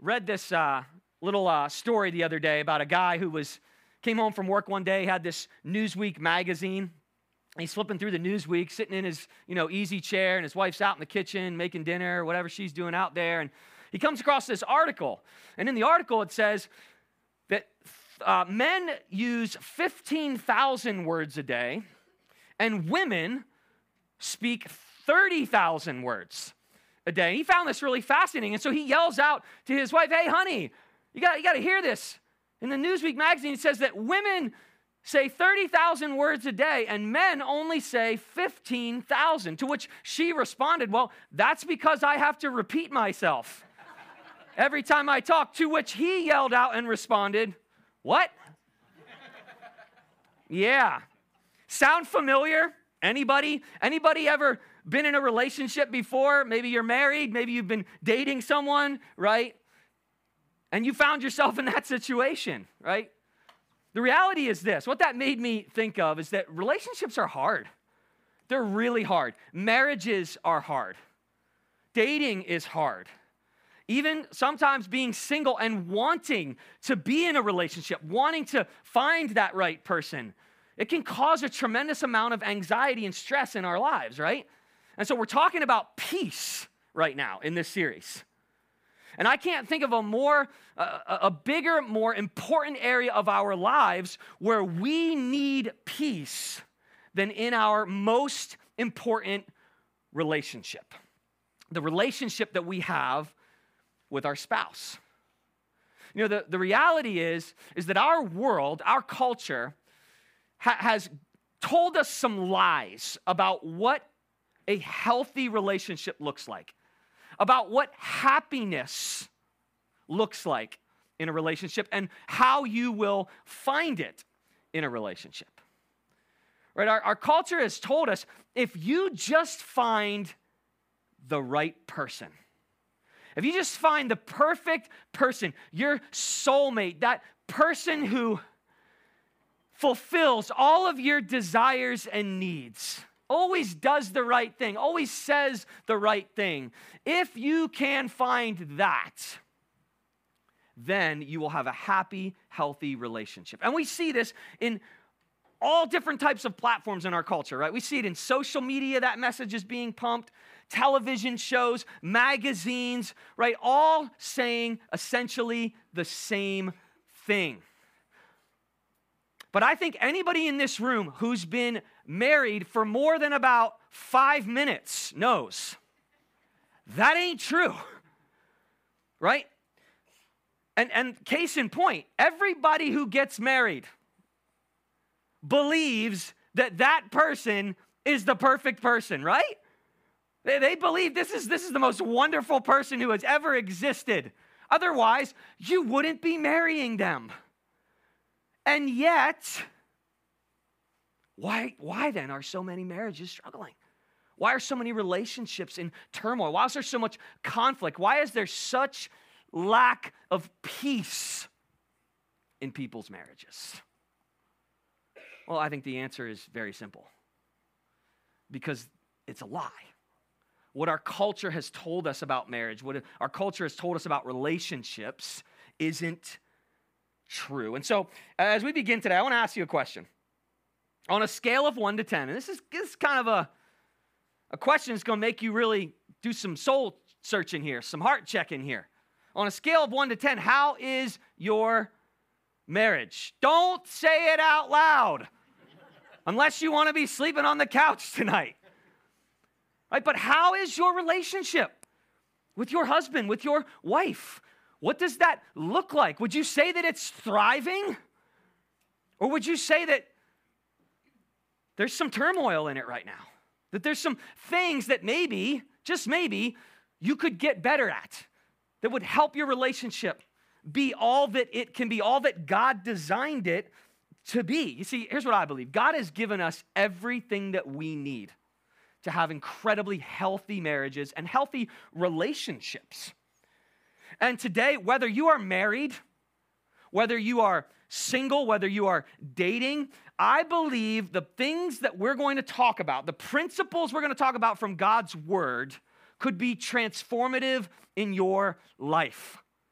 read this little story the other day about a guy who came home from work one day, had this Newsweek magazine. He's flipping through the Newsweek, sitting in his, easy chair, and his wife's out in the kitchen making dinner, whatever she's doing out there. And he comes across this article. And in the article, it says that men use 15,000 words a day, and women speak 30,000 words a day. He found this really fascinating. And so he yells out to his wife, "Hey, honey, you got to hear this." In the Newsweek magazine, it says that women say 30,000 words a day, and men only say 15,000, to which she responded, "Well, that's because I have to repeat myself every time I talk," to which he yelled out and responded, "What?" Yeah. Sound familiar? Anybody ever been in a relationship before? Maybe you're married, maybe you've been dating someone, right? And you found yourself in that situation, right? The reality is this. What that made me think of is that relationships are hard. They're really hard. Marriages are hard. Dating is hard. Even sometimes being single and wanting to be in a relationship, wanting to find that right person, it can cause a tremendous amount of anxiety and stress in our lives, right? And so we're talking about peace right now in this series. And I can't think of a bigger, more important area of our lives where we need peace than in our most important relationship. The relationship that we have with our spouse. The reality is that our world, our culture, has told us some lies about what a healthy relationship looks like, about what happiness looks like in a relationship, and how you will find it in a relationship. Right? Our culture has told us, if you just find the right person, if you just find the perfect person, your soulmate, that person who fulfills all of your desires and needs, always does the right thing, always says the right thing. If you can find that, then you will have a happy, healthy relationship. And we see this in all different types of platforms in our culture, right? We see it in social media, that message is being pumped, television shows, magazines, right? All saying essentially the same thing. But I think anybody in this room who's been married for more than about 5 minutes knows that ain't true, right? And case in point, everybody who gets married believes that that person is the perfect person, right? They believe this is the most wonderful person who has ever existed. Otherwise, you wouldn't be marrying them. And yet, why then are so many marriages struggling? Why are so many relationships in turmoil? Why is there so much conflict? Why is there such lack of peace in people's marriages? Well, I think the answer is very simple. Because it's a lie. What our culture has told us about marriage, what our culture has told us about relationships, isn't true. And so, as we begin today, I want to ask you a question. On a scale of 1 to 10, and this is kind of a question that's going to make you really do some soul searching here, some heart checking here. On a scale of 1 to 10, how is your marriage? Don't say it out loud, unless you want to be sleeping on the couch tonight. Right? But how is your relationship with your husband, with your wife? What does that look like? Would you say that it's thriving? Or would you say that there's some turmoil in it right now? That there's some things that maybe, just maybe, you could get better at that would help your relationship be all that it can be, all that God designed it to be. You see, here's what I believe. God has given us everything that we need to have incredibly healthy marriages and healthy relationships. And today, whether you are married, whether you are single, whether you are dating, I believe the things that we're going to talk about, the principles we're going to talk about from God's word, could be transformative in your life.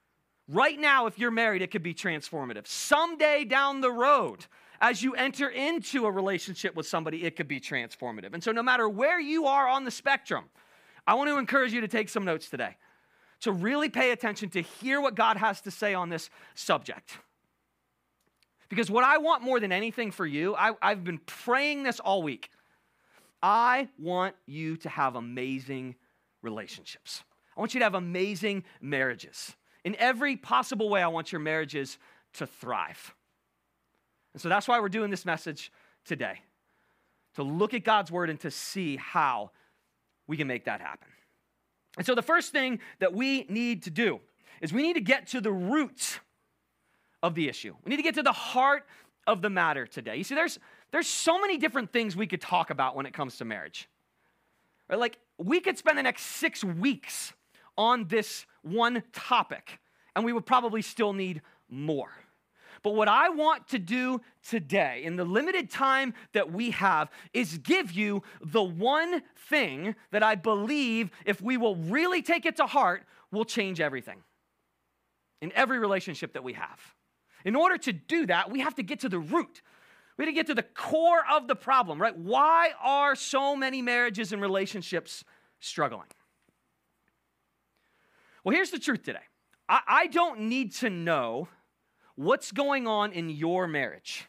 Right now, if you're married, it could be transformative. Someday down the road, as you enter into a relationship with somebody, it could be transformative. And so no matter where you are on the spectrum, I want to encourage you to take some notes today, to really pay attention, to hear what God has to say on this subject. Because what I want more than anything for you, I've been praying this all week. I want you to have amazing relationships. I want you to have amazing marriages. In every possible way, I want your marriages to thrive. And so that's why we're doing this message today, to look at God's word and to see how we can make that happen. And so the first thing that we need to do is we need to get to the root of the issue. We need to get to the heart of the matter today. You see, there's so many different things we could talk about when it comes to marriage. Right? Like, we could spend the next 6 weeks on this one topic, and we would probably still need more. But what I want to do today, in the limited time that we have, is give you the one thing that I believe, if we will really take it to heart, will change everything in every relationship that we have. In order to do that, we have to get to the root. We have to get to the core of the problem, right? Why are so many marriages and relationships struggling? Well, here's the truth today. I don't need to know what's going on in your marriage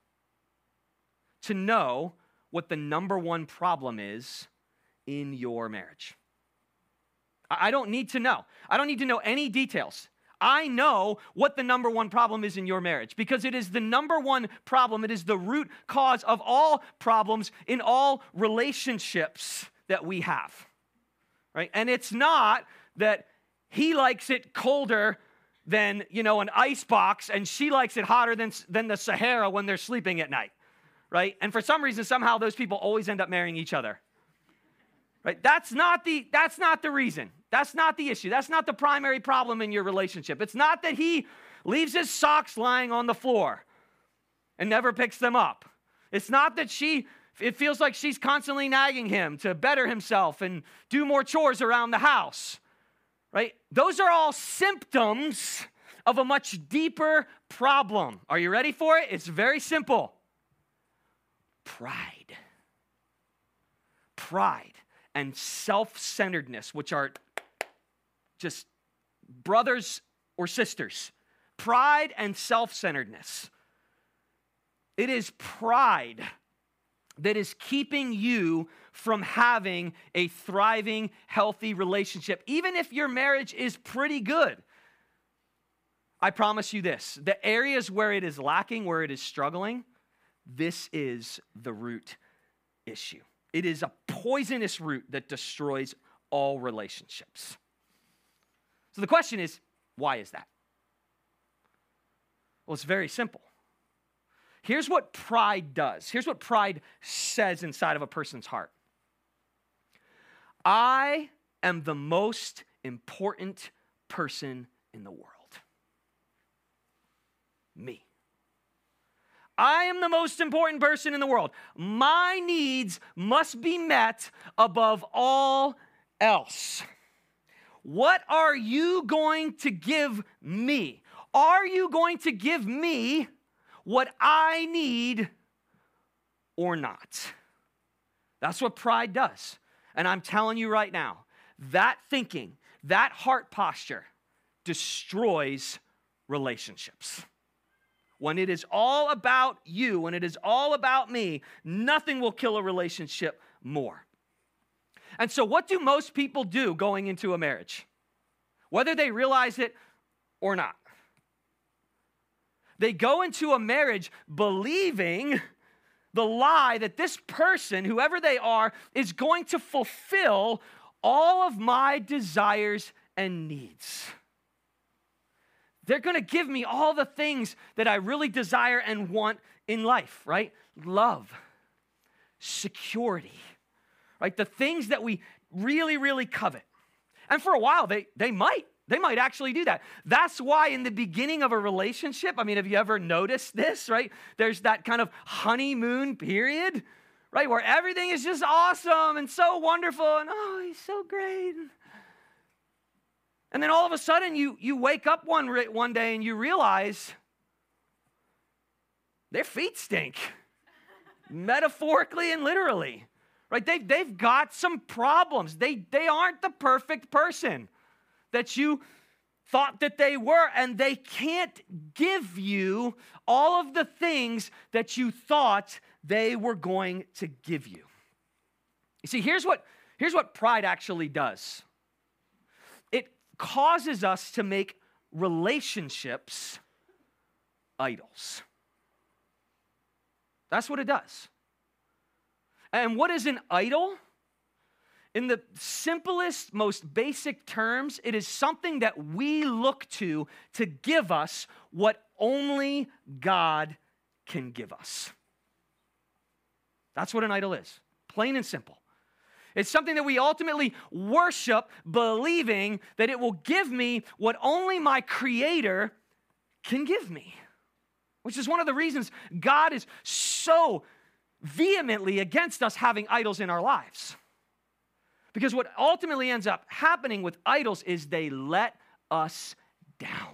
to know what the number one problem is in your marriage. I don't need to know. I don't need to know any details. I know what the number one problem is in your marriage because it is the number one problem. It is the root cause of all problems in all relationships that we have, right? And it's not that he likes it colder than, an ice box, and she likes it hotter than the Sahara when they're sleeping at night, right? And for some reason, somehow those people always end up marrying each other, right? That's not the reason. That's not the issue. That's not the primary problem in your relationship. It's not that he leaves his socks lying on the floor and never picks them up. It's not that it feels like she's constantly nagging him to better himself and do more chores around the house. Right? Those are all symptoms of a much deeper problem. Are you ready for it? It's very simple. Pride. Pride and self-centeredness, which are just brothers or sisters. Pride and self-centeredness. It is pride that is keeping you from having a thriving, healthy relationship, even if your marriage is pretty good. I promise you this, the areas where it is lacking, where it is struggling, this is the root issue. It is a poisonous root that destroys all relationships. So the question is, why is that? Well, it's very simple. Here's what pride does. Here's what pride says inside of a person's heart. I am the most important person in the world. Me. I am the most important person in the world. My needs must be met above all else. What are you going to give me? Are you going to give me what I need or not? That's what pride does. And I'm telling you right now, that thinking, that heart posture destroys relationships. When it is all about you, when it is all about me, nothing will kill a relationship more. And so what do most people do going into a marriage? Whether they realize it or not. They go into a marriage believing the lie that this person, whoever they are, is going to fulfill all of my desires and needs. They're going to give me all the things that I really desire and want in life, right? Love, security, right? The things that we really, really covet. And for a while, they might actually do that. That's why in the beginning of a relationship, have you ever noticed this, right? There's that kind of honeymoon period, right? Where everything is just awesome and so wonderful and, oh, he's so great. And then all of a sudden you wake up one day and you realize their feet stink, metaphorically and literally, right? They've got some problems. They aren't the perfect person that you thought that they were, and they can't give you all of the things that you thought they were going to give you. You see, here's what pride actually does. It causes us to make relationships idols. That's what it does. And what is an idol? In the simplest, most basic terms, it is something that we look to give us what only God can give us. That's what an idol is, plain and simple. It's something that we ultimately worship, believing that it will give me what only my Creator can give me, which is one of the reasons God is so vehemently against us having idols in our lives. Because what ultimately ends up happening with idols is they let us down.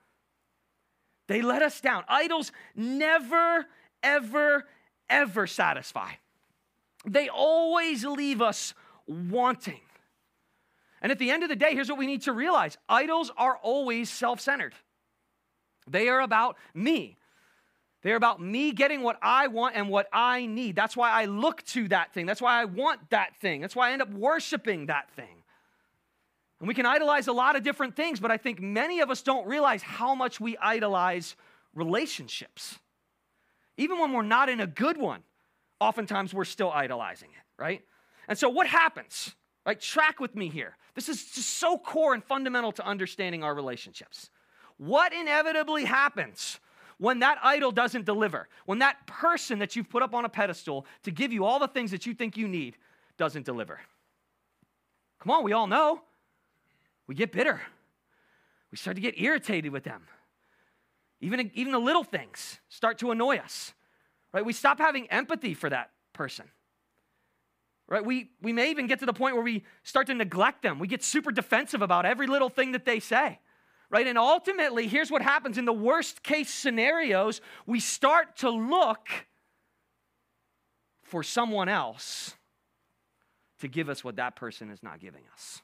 They let us down. Idols never, ever, ever satisfy. They always leave us wanting. And at the end of the day, here's what we need to realize. Idols are always self-centered. They are about me. They're about me getting what I want and what I need. That's why I look to that thing. That's why I want that thing. That's why I end up worshiping that thing. And we can idolize a lot of different things, but I think many of us don't realize how much we idolize relationships. Even when we're not in a good one, oftentimes we're still idolizing it, right? And so what happens? Right? Track with me here. This is just so core and fundamental to understanding our relationships. What inevitably happens when that idol doesn't deliver? When that person that you've put up on a pedestal to give you all the things that you think you need doesn't deliver? Come on, we all know. We get bitter. We start to get irritated with them. Even the little things start to annoy us, right? We stop having empathy for that person, right? We may even get to the point where we start to neglect them. We get super defensive about every little thing that they say. Right? And ultimately, here's what happens in the worst case scenarios. We start to look for someone else to give us what that person is not giving us.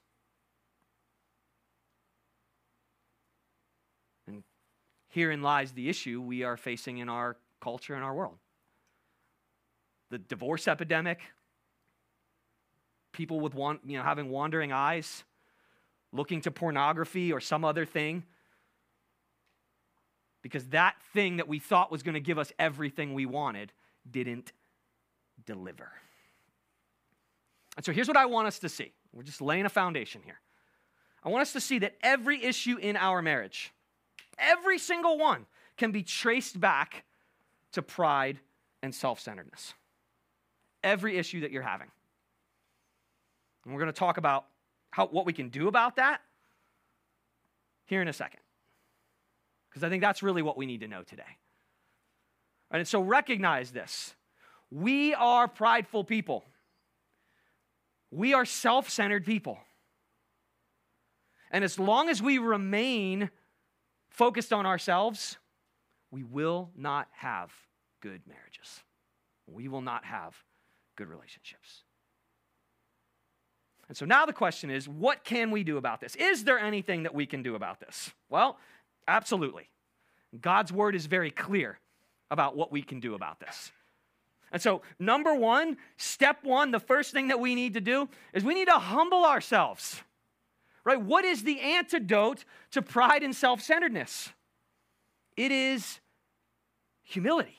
And herein lies the issue we are facing in our culture and our world. The divorce epidemic, people with having wandering eyes, looking to pornography or some other thing, because that thing that we thought was going to give us everything we wanted didn't deliver. And so here's what I want us to see. We're just laying a foundation here. I want us to see that every issue in our marriage, every single one, can be traced back to pride and self-centeredness. Every issue that you're having. And we're going to talk about what we can do about that here in a second. Because I think that's really what we need to know today. And so recognize this. We are prideful people. We are self-centered people. And as long as we remain focused on ourselves, we will not have good marriages. We will not have good relationships. And so now the question is, what can we do about this? Is there anything that we can do about this? Well, absolutely. God's word is very clear about what we can do about this. And so, number one, step one, the first thing that we need to do is we need to humble ourselves. Right? What is the antidote to pride and self-centeredness? It is humility.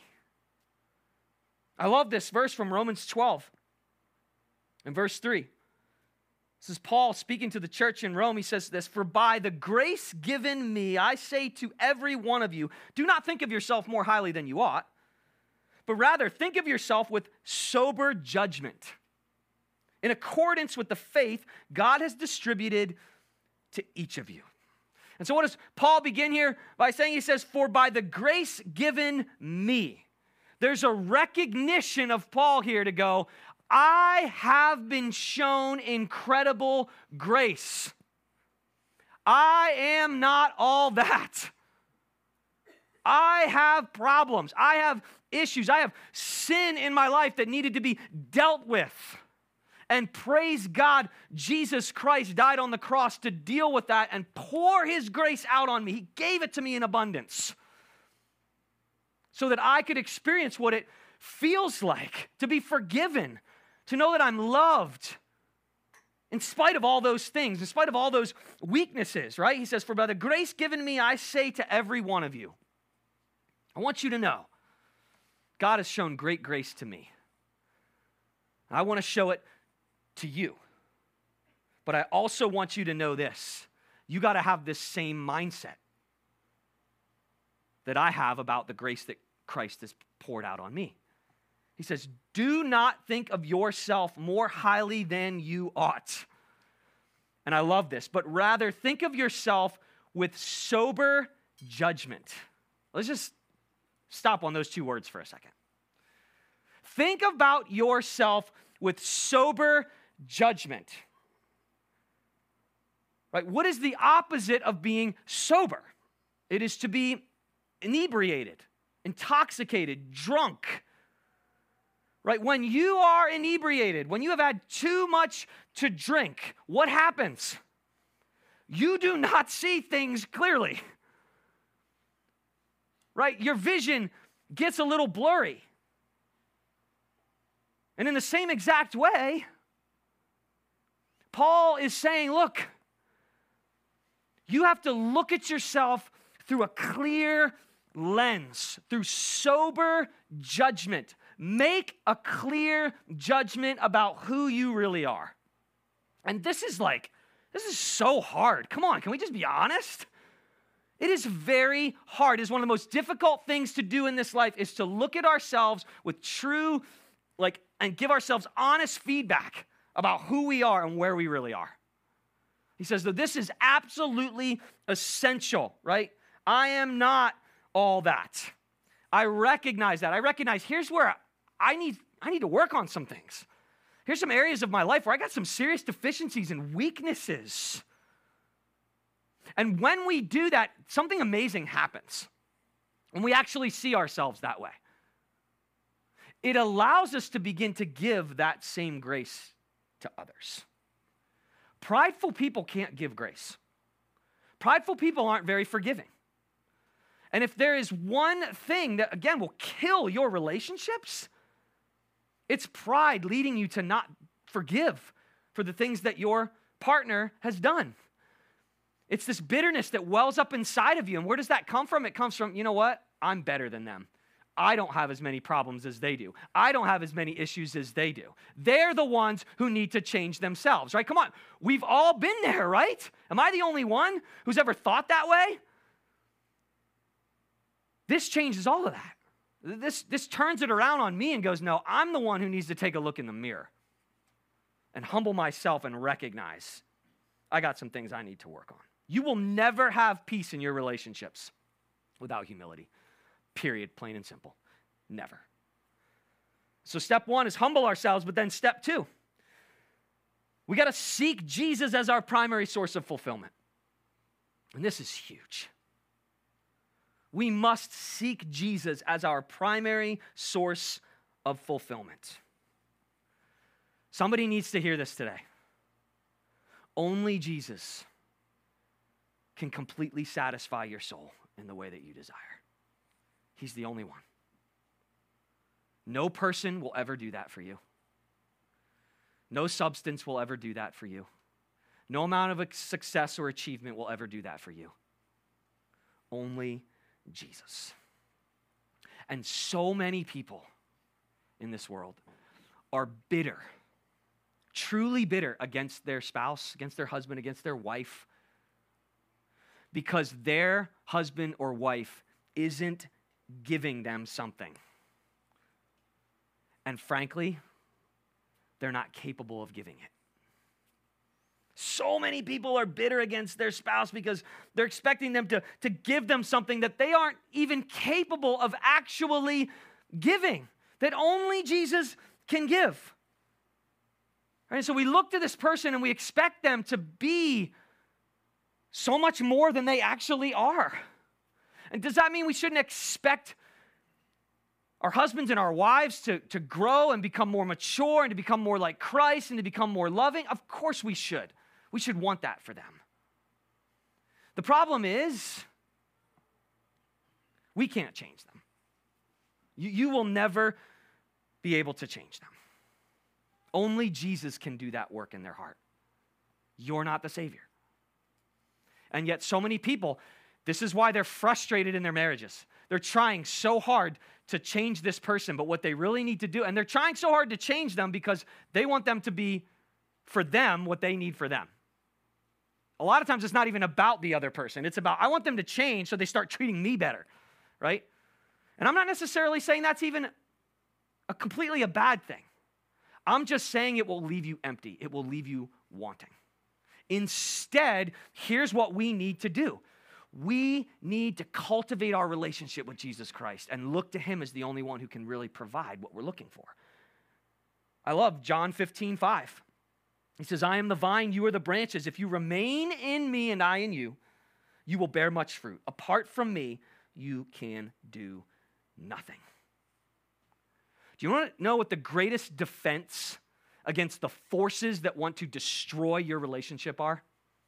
I love this verse from Romans 12 in verse 3. This is Paul speaking to the church in Rome. He says this, "For by the grace given me, I say to every one of you, do not think of yourself more highly than you ought, but rather think of yourself with sober judgment, in accordance with the faith God has distributed to each of you." And so what does Paul begin here by saying? He says, "For by the grace given me." There's a recognition of Paul here to go, I have been shown incredible grace. I am not all that. I have problems. I have issues. I have sin in my life that needed to be dealt with. And praise God, Jesus Christ died on the cross to deal with that and pour his grace out on me. He gave it to me in abundance so that I could experience what it feels like to be forgiven, to know that I'm loved in spite of all those things, in spite of all those weaknesses, right? He says, for by the grace given me, I say to every one of you, I want you to know, God has shown great grace to me. I want to show it to you. But I also want you to know this. You got to have this same mindset that I have about the grace that Christ has poured out on me. He says, do not think of yourself more highly than you ought. And I love this, but rather think of yourself with sober judgment. Let's just stop on those two words for a second. Think about yourself with sober judgment. Right? What is the opposite of being sober? It is to be inebriated, intoxicated, drunk. Right? When you are inebriated, when you have had too much to drink, what happens? You do not see things clearly. Right? Your vision gets a little blurry. And in the same exact way, Paul is saying, look, you have to look at yourself through a clear lens, through sober judgment. Make a clear judgment about who you really are. And this is so hard. Come on, can we just be honest? It is very hard. It is one of the most difficult things to do in this life is to look at ourselves with true, and give ourselves honest feedback about who we are and where we really are. He says that this is absolutely essential, right? I am not all that. I recognize that. I recognize here's where I need to work on some things. Here's some areas of my life where I got some serious deficiencies and weaknesses. And when we do that, something amazing happens. When we actually see ourselves that way. It allows us to begin to give that same grace to others. Prideful people can't give grace. Prideful people aren't very forgiving. And if there is one thing that, again, will kill your relationships, it's pride leading you to not forgive for the things that your partner has done. It's this bitterness that wells up inside of you. And where does that come from? It comes from, you know what? I'm better than them. I don't have as many problems as they do. I don't have as many issues as they do. They're the ones who need to change themselves, right? Come on. We've all been there, right? Am I the only one who's ever thought that way? This changes all of that. This turns it around on me and goes, no, I'm the one who needs to take a look in the mirror and humble myself and recognize I got some things I need to work on. You will never have peace in your relationships without humility. Period, plain and simple. Never. So step one is humble ourselves, but then step two, we got to seek Jesus as our primary source of fulfillment. And this is huge. We must seek Jesus as our primary source of fulfillment. Somebody needs to hear this today. Only Jesus can completely satisfy your soul in the way that you desire. He's the only one. No person will ever do that for you. No substance will ever do that for you. No amount of success or achievement will ever do that for you. Only Jesus. And so many people in this world are bitter, truly bitter against their spouse, against their husband, against their wife, because their husband or wife isn't giving them something. And frankly, they're not capable of giving it. So many people are bitter against their spouse because they're expecting them to give them something that they aren't even capable of actually giving, that only Jesus can give. Right? So we look to this person and we expect them to be so much more than they actually are. And does that mean we shouldn't expect our husbands and our wives to grow and become more mature and to become more like Christ and to become more loving? Of course we should. We should want that for them. The problem is, we can't change them. You will never be able to change them. Only Jesus can do that work in their heart. You're not the Savior. And yet so many people, this is why they're frustrated in their marriages. They're trying so hard to change this person, but what they really need to do, and they're trying so hard to change them because they want them to be, for them, what they need for them. A lot of times it's not even about the other person. It's about, I want them to change so they start treating me better, right? And I'm not necessarily saying that's even completely a bad thing. I'm just saying it will leave you empty. It will leave you wanting. Instead, here's what we need to do. We need to cultivate our relationship with Jesus Christ and look to him as the only one who can really provide what we're looking for. I love John 15:5. He says, I am the vine, you are the branches. If you remain in me and I in you, you will bear much fruit. Apart from me, you can do nothing. Do you want to know what the greatest defense against the forces that want to destroy your relationship are?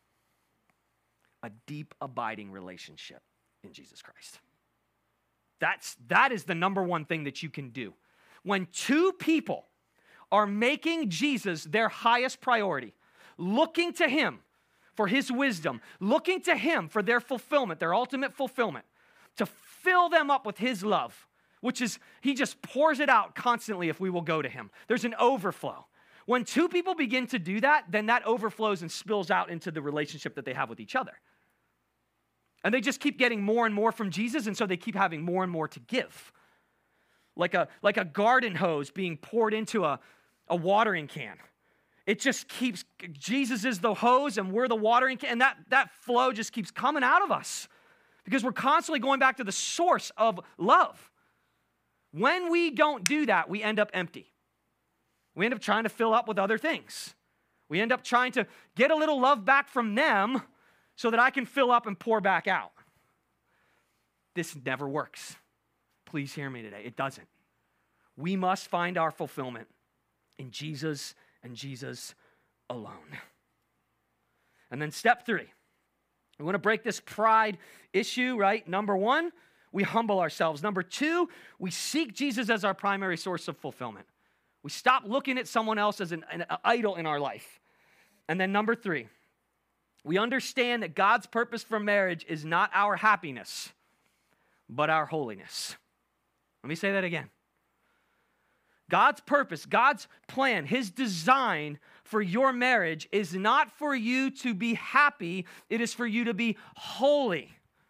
A deep, abiding relationship in Jesus Christ. That is the number one thing that you can do. When two people are making Jesus their highest priority, looking to him for his wisdom, looking to him for their fulfillment, their ultimate fulfillment, to fill them up with his love, which is, he just pours it out constantly if we will go to him. There's an overflow. When two people begin to do that, then that overflows and spills out into the relationship that they have with each other. And they just keep getting more and more from Jesus, and so they keep having more and more to give. Like a garden hose being poured into a watering can. It just keeps, Jesus is the hose and we're the watering can, and that flow just keeps coming out of us because we're constantly going back to the source of love. When we don't do that, we end up empty. We end up trying to fill up with other things. We end up trying to get a little love back from them so that I can fill up and pour back out. This never works. Please hear me today. It doesn't. We must find our fulfillment in Jesus and Jesus alone. And then step 3. We want to break this pride issue, right? Number 1, we humble ourselves. Number 2, we seek Jesus as our primary source of fulfillment. We stop looking at someone else as an idol in our life. And then number 3, we understand that God's purpose for marriage is not our happiness, but our holiness. Let me say that again. God's purpose, God's plan, his design for your marriage is not for you to be happy, it is for you to be holy.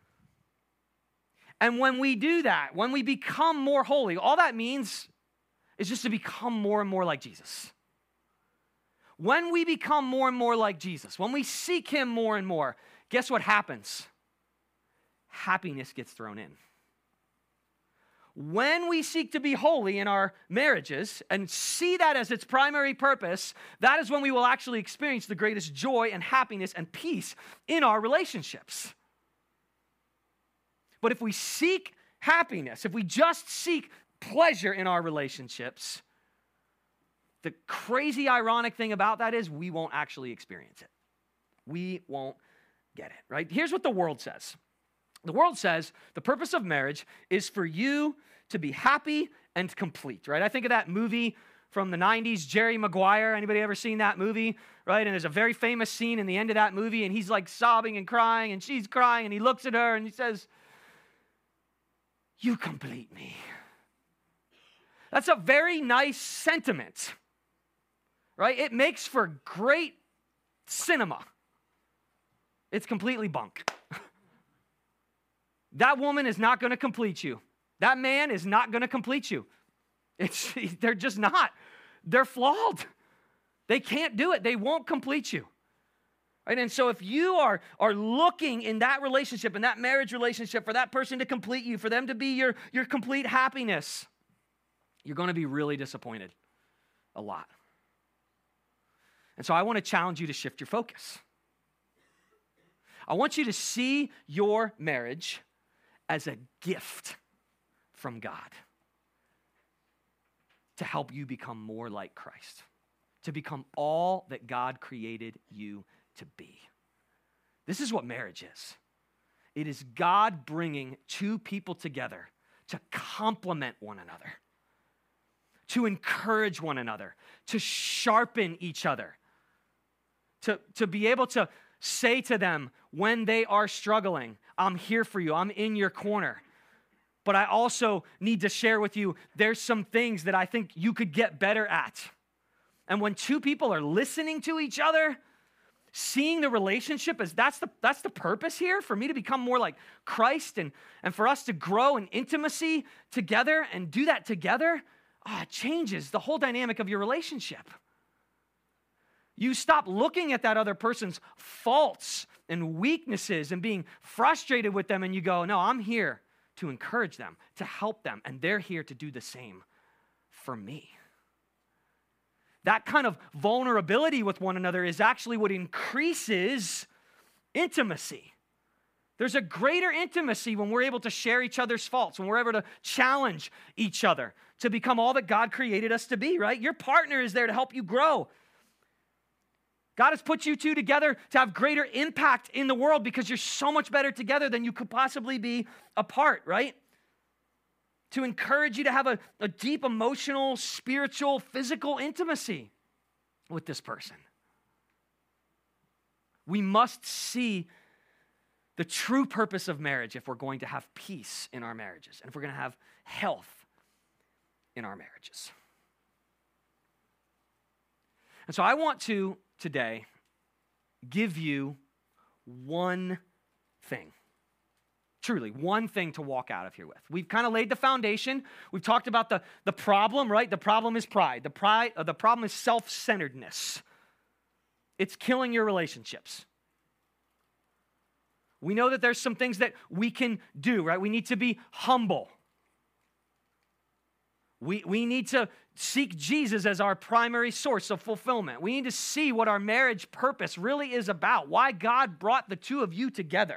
And when we do that, when we become more holy, all that means is just to become more and more like Jesus. When we become more and more like Jesus, when we seek him more and more, guess what happens? Happiness gets thrown in. When we seek to be holy in our marriages and see that as its primary purpose, that is when we will actually experience the greatest joy and happiness and peace in our relationships. But if we seek happiness, if we just seek pleasure in our relationships, the crazy ironic thing about that is we won't actually experience it. We won't get it, right? Here's what the world says. The world says the purpose of marriage is for you to be happy and complete, right? I think of that movie from the 90s, Jerry Maguire. Anybody ever seen that movie, right? And there's a very famous scene in the end of that movie, and he's like sobbing and crying, and she's crying, and he looks at her, and he says, "You complete me." That's a very nice sentiment, right? It makes for great cinema. It's completely bunk. That woman is not going to complete you. That man is not going to complete you. They're just not. They're flawed. They can't do it. They won't complete you. Right? And so if you are looking in that relationship, in that marriage relationship, for that person to complete you, for them to be your complete happiness, you're going to be really disappointed a lot. And so I want to challenge you to shift your focus. I want you to see your marriage as a gift from God to help you become more like Christ, to become all that God created you to be. This is what marriage is. It is God bringing two people together to complement one another, to encourage one another, to sharpen each other, to be able to say to them when they are struggling, I'm here for you, I'm in your corner. But I also need to share with you, there's some things that I think you could get better at. And when two people are listening to each other, seeing the relationship as that's the purpose here, for me to become more like Christ and for us to grow in intimacy together and do that together, it changes the whole dynamic of your relationship. You stop looking at that other person's faults and weaknesses and being frustrated with them, and you go, no, I'm here to encourage them, to help them, and they're here to do the same for me. That kind of vulnerability with one another is actually what increases intimacy. There's a greater intimacy when we're able to share each other's faults, when we're able to challenge each other to become all that God created us to be, right? Your partner is there to help you grow. God has put you two together to have greater impact in the world because you're so much better together than you could possibly be apart, right? To encourage you to have a deep emotional, spiritual, physical intimacy with this person. We must see the true purpose of marriage if we're going to have peace in our marriages and if we're going to have health in our marriages. And so I want to today give you one thing. Truly, one thing to walk out of here with. We've kind of laid the foundation. We've talked about the problem, right? The problem is pride. The problem is self-centeredness. It's killing your relationships. We know that there's some things that we can do, right? We need to be humble. We need to seek Jesus as our primary source of fulfillment. We need to see what our marriage purpose really is about, why God brought the two of you together.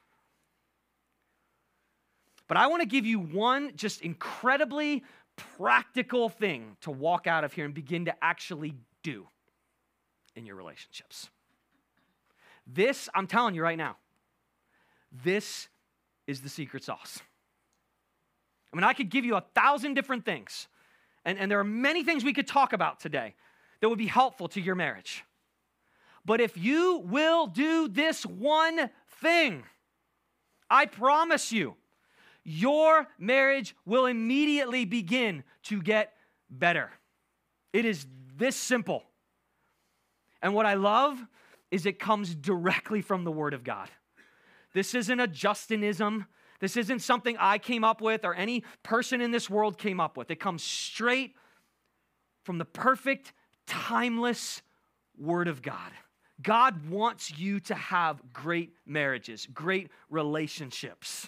But I want to give you one just incredibly practical thing to walk out of here and begin to actually do in your relationships. This, I'm telling you right now, this is the secret sauce. I mean, I could give you 1,000 different things, and there are many things we could talk about today that would be helpful to your marriage. But if you will do this one thing, I promise you, your marriage will immediately begin to get better. It is this simple. And what I love is it comes directly from the Word of God. This isn't a Justinism. This isn't something I came up with or any person in this world came up with. It comes straight from the perfect, timeless Word of God. God wants you to have great marriages, great relationships.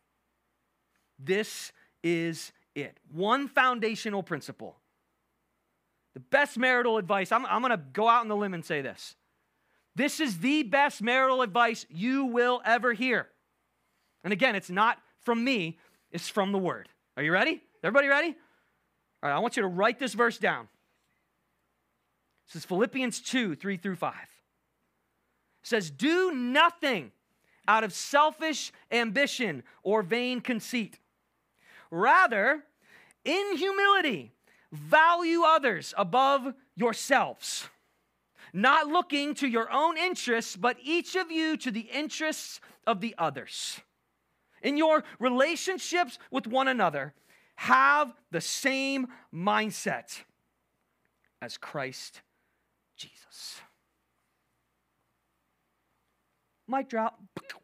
This is it. One foundational principle. The best marital advice, I'm going to go out on the limb and say this. This is the best marital advice you will ever hear. And again, it's not from me, it's from the Word. Are you ready? Everybody ready? All right, I want you to write this verse down. This is Philippians 2, 3 through 5. It says, do nothing out of selfish ambition or vain conceit. Rather, in humility, value others above yourselves, not looking to your own interests, but each of you to the interests of the others. In your relationships with one another, have the same mindset as Christ Jesus. Mic drop.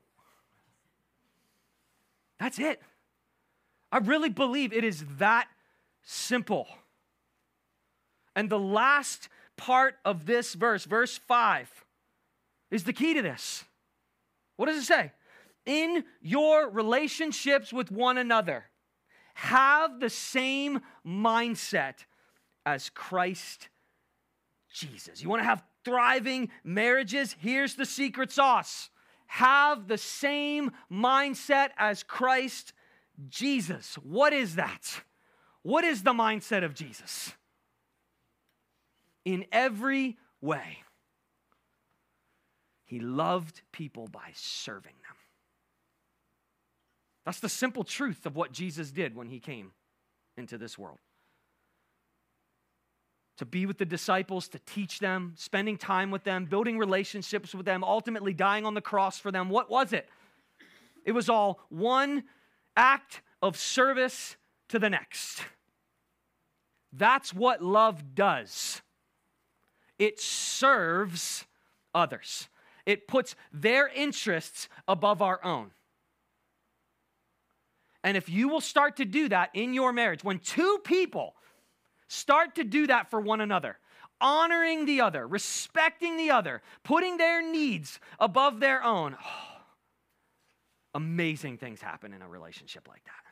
That's it. I really believe it is that simple. And the last part of this verse, verse 5, is the key to this. What does it say? In your relationships with one another, have the same mindset as Christ Jesus. You want to have thriving marriages? Here's the secret sauce. have the same mindset as Christ Jesus. What is that? What is the mindset of Jesus? In every way, he loved people by serving them. That's the simple truth of what Jesus did when he came into this world. To be with the disciples, to teach them, spending time with them, building relationships with them, ultimately dying on the cross for them. What was it? It was all one act of service to the next. That's what love does. It serves others. It puts their interests above our own. And if you will start to do that in your marriage, when two people start to do that for one another, honoring the other, respecting the other, putting their needs above their own, amazing things happen in a relationship like that.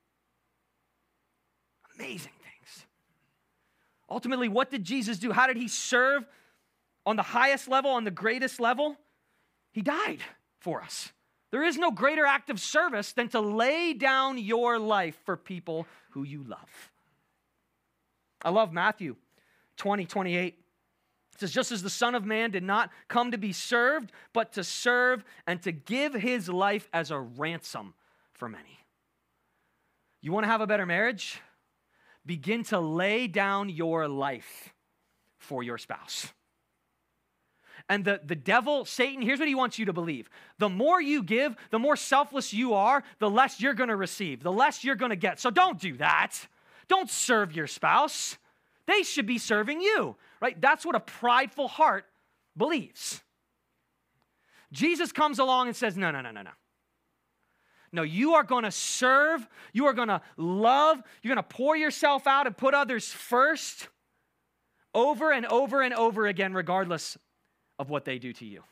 Amazing things. Ultimately, what did Jesus do? How did he serve on the highest level, on the greatest level? He died for us. There is no greater act of service than to lay down your life for people who you love. I love Matthew 20:28. It says, just as the Son of Man did not come to be served, but to serve and to give his life as a ransom for many. You want to have a better marriage? Begin to lay down your life for your spouse. And the devil, Satan, here's what he wants you to believe. The more you give, the more selfless you are, the less you're going to receive, the less you're going to get. So don't do that. Don't serve your spouse. They should be serving you, right? That's what a prideful heart believes. Jesus comes along and says, no. No, you are going to serve. You are going to love. You're going to pour yourself out and put others first over and over and over again, regardless of what they do to you.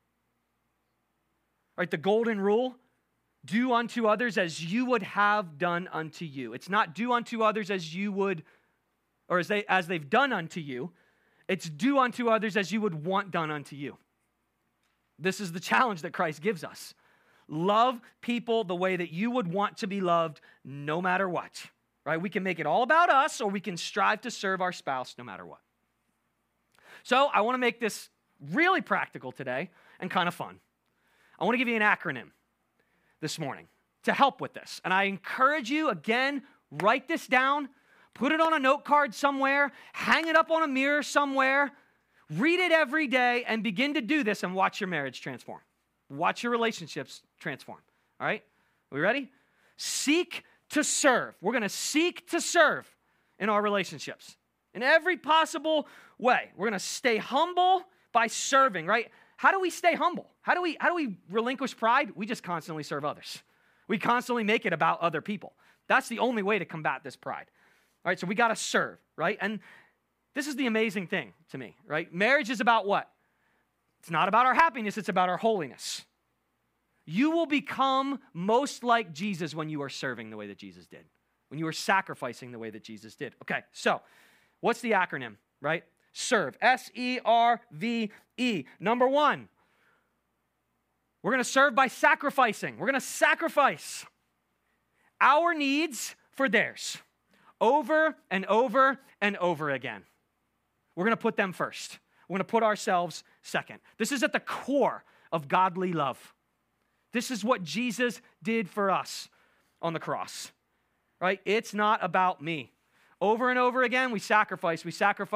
Right? The golden rule, do unto others as you would have done unto you. It's not do unto others as you would, or as they've done unto you. It's do unto others as you would want done unto you. This is the challenge that Christ gives us. Love people the way that you would want to be loved no matter what. Right? We can make it all about us, or we can strive to serve our spouse no matter what. So I want to make this really practical today and kind of fun. I want to give you an acronym this morning to help with this. And I encourage you, again, write this down, put it on a note card somewhere, hang it up on a mirror somewhere, read it every day, and begin to do this and watch your marriage transform. Watch your relationships transform. All right? Are we ready? Seek to serve. We're going to seek to serve in our relationships in every possible way. We're going to stay humble by serving, right? How do we stay humble? How do we relinquish pride? We just constantly serve others. We constantly make it about other people. That's the only way to combat this pride. All right, so we got to serve, right? And this is the amazing thing to me, right? Marriage is about what? It's not about our happiness, it's about our holiness. You will become most like Jesus when you are serving the way that Jesus did, when you are sacrificing the way that Jesus did. Okay, so what's the acronym, right? Serve, S-E-R-V-E. Number one, we're going to serve by sacrificing. We're going to sacrifice our needs for theirs over and over and over again. We're going to put them first. We're going to put ourselves second. This is at the core of godly love. This is what Jesus did for us on the cross, right? It's not about me. Over and over again, we sacrifice. We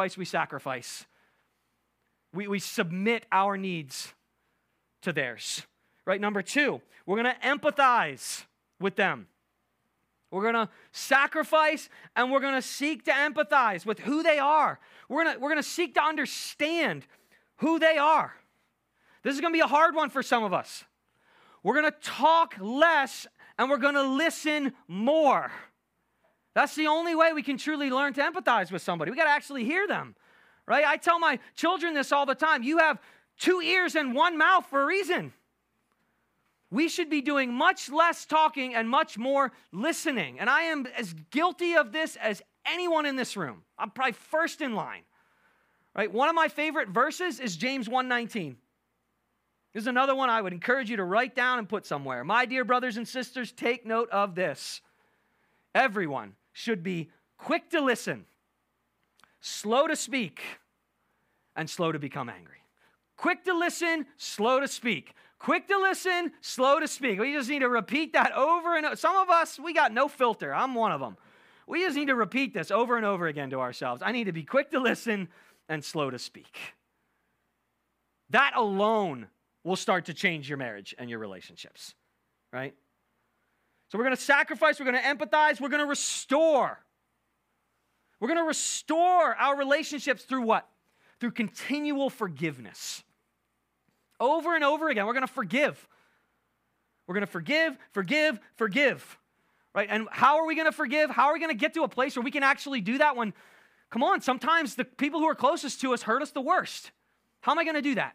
submit our needs to theirs, right? Number two, we're going to empathize with them. We're going to sacrifice and we're going to seek to empathize with who they are. We're going to seek to understand who they are. This is going to be a hard one for some of us. We're going to talk less and we're going to listen more. That's the only way we can truly learn to empathize with somebody. We got to actually hear them, right? I tell my children this all the time. You have 2 ears and 1 mouth for a reason. We should be doing much less talking and much more listening. And I am as guilty of this as anyone in this room. I'm probably first in line, right? One of my favorite verses is James 1:19. Here's another one I would encourage you to write down and put somewhere. My dear brothers and sisters, take note of this. Everyone should be quick to listen, slow to speak, and slow to become angry. Quick to listen, slow to speak. Quick to listen, slow to speak. We just need to repeat that over and over. Some of us, we got no filter. I'm one of them. We just need to repeat this over and over again to ourselves. I need to be quick to listen and slow to speak. That alone will start to change your marriage and your relationships, right? So we're going to sacrifice, we're going to empathize, we're going to restore. We're going to restore our relationships through what? Through continual forgiveness. Over and over again, we're going to forgive. We're going to forgive, right? And how are we going to forgive? How are we going to get to a place where we can actually do that when, come on, sometimes the people who are closest to us hurt us the worst. How am I going to do that?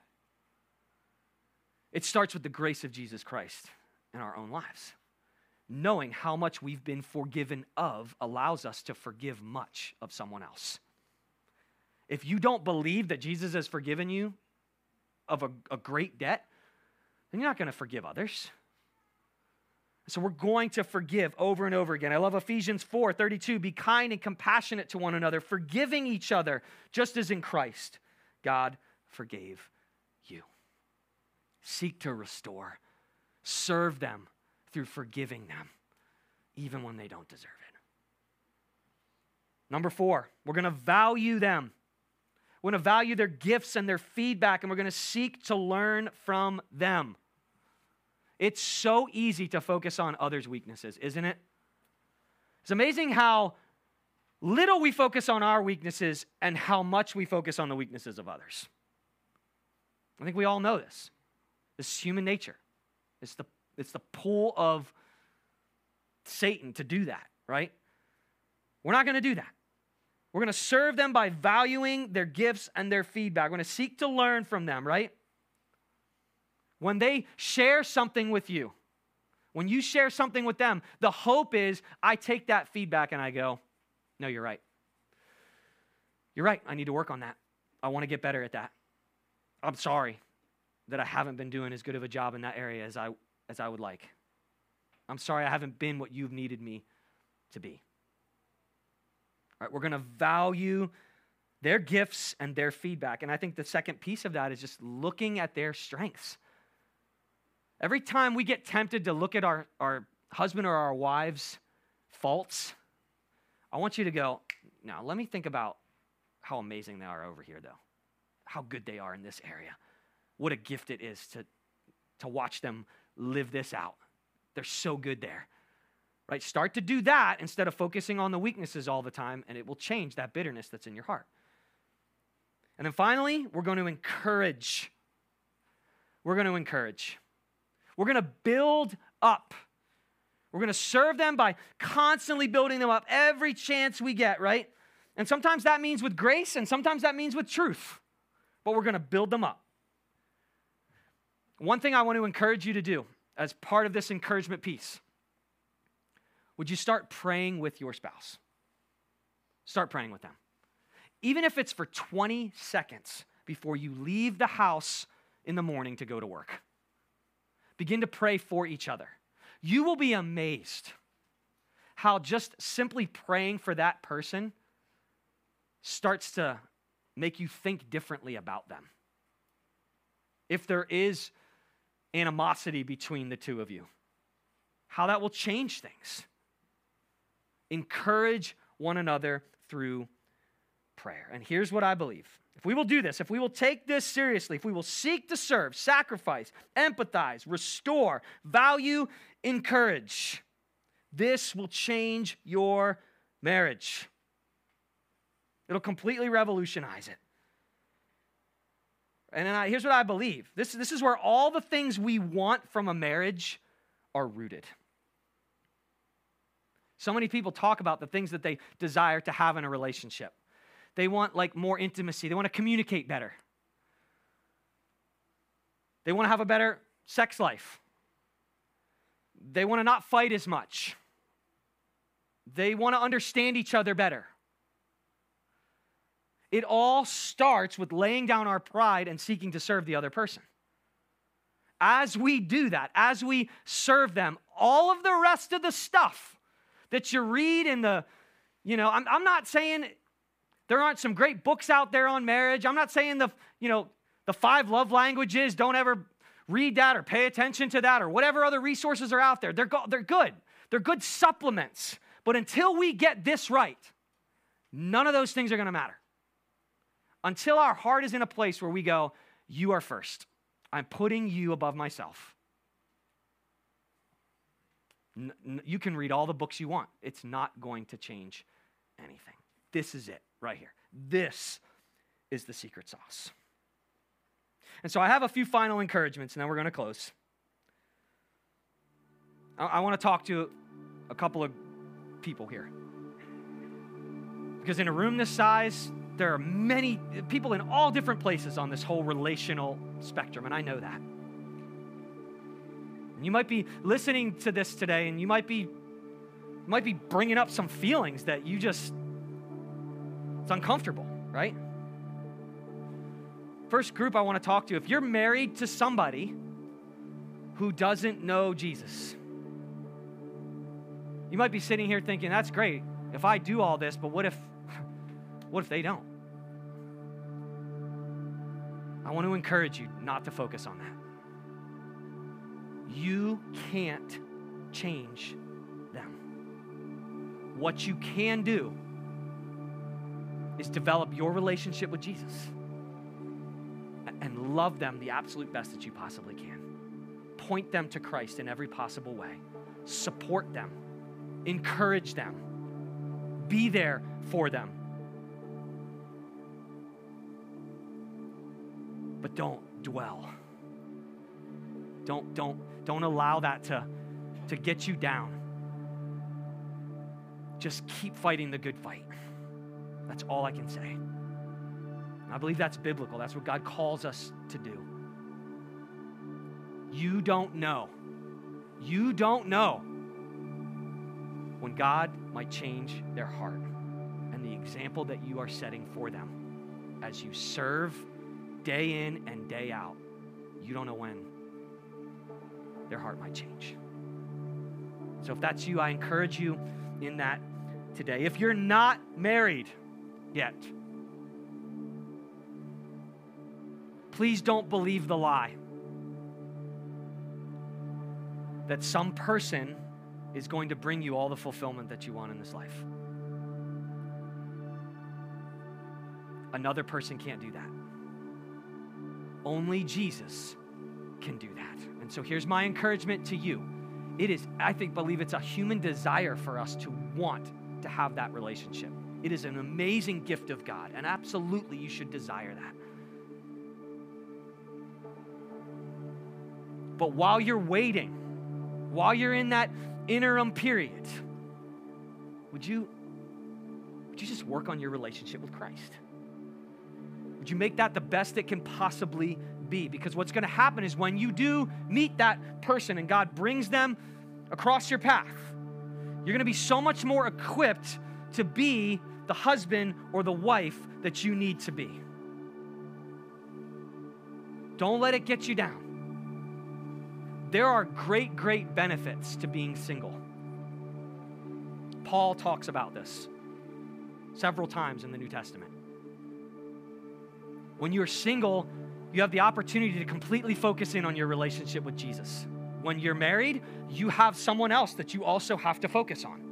It starts with the grace of Jesus Christ in our own lives. Knowing how much we've been forgiven of allows us to forgive much of someone else. If you don't believe that Jesus has forgiven you of a great debt, then you're not going to forgive others. So we're going to forgive over and over again. I love Ephesians 4:32. Be kind and compassionate to one another, forgiving each other, just as in Christ God forgave you. Seek to restore. Serve them through forgiving them, even when they don't deserve it. Number 4, we're going to value them. We're going to value their gifts and their feedback, and we're going to seek to learn from them. It's so easy to focus on others' weaknesses, isn't it? It's amazing how little we focus on our weaknesses and how much we focus on the weaknesses of others. I think we all know this. This is human nature. It's the pull of Satan to do that, right? We're not going to do that. We're going to serve them by valuing their gifts and their feedback. We're going to seek to learn from them, right? When they share something with you, when you share something with them, the hope is I take that feedback and I go, no, you're right. You're right. I need to work on that. I want to get better at that. I'm sorry that I haven't been doing as good of a job in that area as I would like. I'm sorry I haven't been what you've needed me to be. All right, we're going to value their gifts and their feedback. And I think the second piece of that is just looking at their strengths. Every time we get tempted to look at our husband or our wife's faults, I want you to go, now let me think about how amazing they are over here, though. How good they are in this area. What a gift it is to watch them live this out. They're so good there. Right? Start to do that instead of focusing on the weaknesses all the time, and it will change that bitterness that's in your heart. And then finally, we're going to encourage. We're going to encourage. We're going to build up. We're going to serve them by constantly building them up every chance we get, right? And sometimes that means with grace, and sometimes that means with truth. But we're going to build them up. One thing I want to encourage you to do as part of this encouragement piece, would you start praying with your spouse? Start praying with them. Even if it's for 20 seconds before you leave the house in the morning to go to work. Begin to pray for each other. You will be amazed how just simply praying for that person starts to make you think differently about them. If there is animosity between the two of you, how that will change things. Encourage one another through prayer. And here's what I believe. If we will do this, if we will take this seriously, if we will seek to serve, sacrifice, empathize, restore, value, encourage, this will change your marriage. It'll completely revolutionize it. And then here's what I believe. This is where all the things we want from a marriage are rooted. So many people talk about the things that they desire to have in a relationship. They want more intimacy. They want to communicate better. They want to have a better sex life. They want to not fight as much. They want to understand each other better. It all starts with laying down our pride and seeking to serve the other person. as we do that, as we serve them, all of the rest of the stuff that you read in the, I'm not saying there aren't some great books out there on marriage. I'm not saying the 5 love languages, don't ever read that or pay attention to that or whatever other resources are out there. They're good. They're good supplements. But until we get this right, none of those things are going to matter. Until our heart is in a place where we go, you are first. I'm putting you above myself. You can read all the books you want. It's not going to change anything. This is it right here. This is the secret sauce. And so I have a few final encouragements, and then we're going to close. I want to talk to a couple of people here. Because in a room this size, there are many people in all different places on this whole relational spectrum, and I know that. And you might be listening to this today, and you might be bringing up some feelings that it's uncomfortable, right? First group I want to talk to, if you're married to somebody who doesn't know Jesus, you might be sitting here thinking, that's great if I do all this, but what if they don't? I want to encourage you not to focus on that. You can't change them. What you can do is develop your relationship with Jesus and love them the absolute best that you possibly can. Point them to Christ in every possible way. Support them. Encourage them. Be there for them. But don't dwell. Don't allow that to get you down. Just keep fighting the good fight. That's all I can say. I believe that's biblical. That's what God calls us to do. You don't know. You don't know when God might change their heart and the example that you are setting for them as you serve day in and day out. You don't know when their heart might change. So if that's you, I encourage you in that today. If you're not married yet, please don't believe the lie that some person is going to bring you all the fulfillment that you want in this life. Another person can't do that. Only Jesus can do that. And so here's my encouragement to you. It is, believe it's a human desire for us to want to have that relationship. It is an amazing gift of God, and absolutely you should desire that. But while you're waiting, while you're in that interim period, would you just work on your relationship with Christ? Would you make that the best it can possibly be? Because what's going to happen is when you do meet that person and God brings them across your path, you're going to be so much more equipped to be the husband or the wife that you need to be. Don't let it get you down. There are great, great benefits to being single. Paul talks about this several times in the New Testament. When you're single, you have the opportunity to completely focus in on your relationship with Jesus. When you're married, you have someone else that you also have to focus on.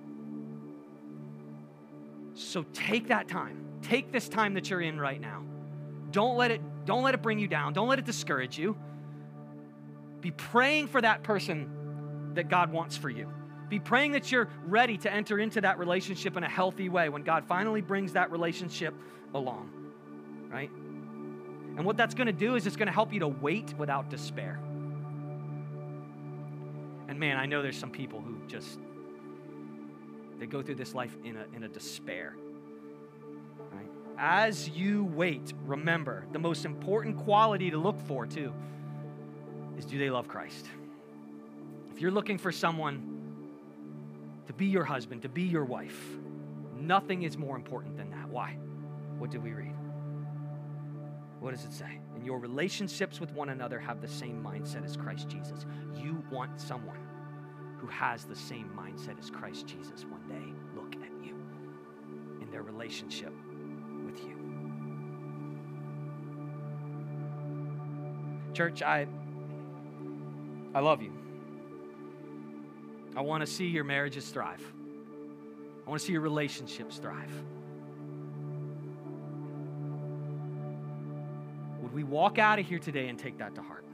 So take that time. Take this time that you're in right now. Don't let it bring you down. Don't let it discourage you. Be praying for that person that God wants for you. Be praying that you're ready to enter into that relationship in a healthy way when God finally brings that relationship along, right? And what that's going to do is it's going to help you to wait without despair. And man, I know there's some people who they go through this life in a despair, right? As you wait, remember, the most important quality to look for too is, do they love Christ? If you're looking for someone to be your husband, to be your wife, nothing is more important than that. Why? What did we read? What does it say? And your relationships with one another have the same mindset as Christ Jesus. You want someone who has the same mindset as Christ Jesus one day look at you in their relationship with you. Church, I love you. I want to see your marriages thrive. I want to see your relationships thrive. Would we walk out of here today and take that to heart?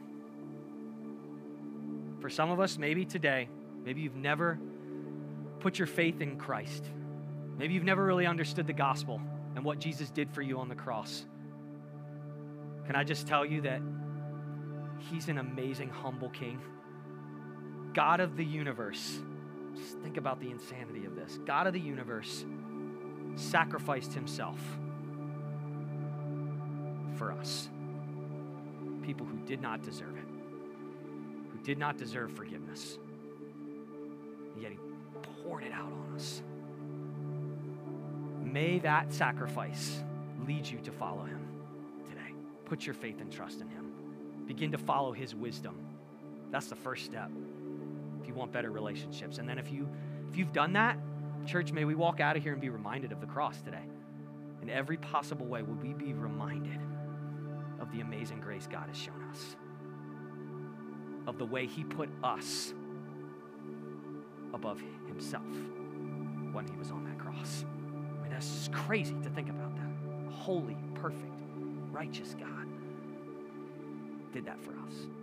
For some of us, maybe today, maybe you've never put your faith in Christ. Maybe you've never really understood the gospel and what Jesus did for you on the cross. Can I just tell you that He's an amazing, humble King? God of the universe. Just think about the insanity of this. God of the universe sacrificed Himself for us. People who did not deserve it, who did not deserve forgiveness. Yet He poured it out on us. May that sacrifice lead you to follow Him today. Put your faith and trust in Him. Begin to follow His wisdom. That's the first step if you want better relationships. And then if you've done that, church, may we walk out of here and be reminded of the cross today. In every possible way, will we be reminded of the amazing grace God has shown us, of the way He put us above Himself when He was on that cross. I mean, that's just crazy to think about that. Holy, perfect, righteous God did that for us.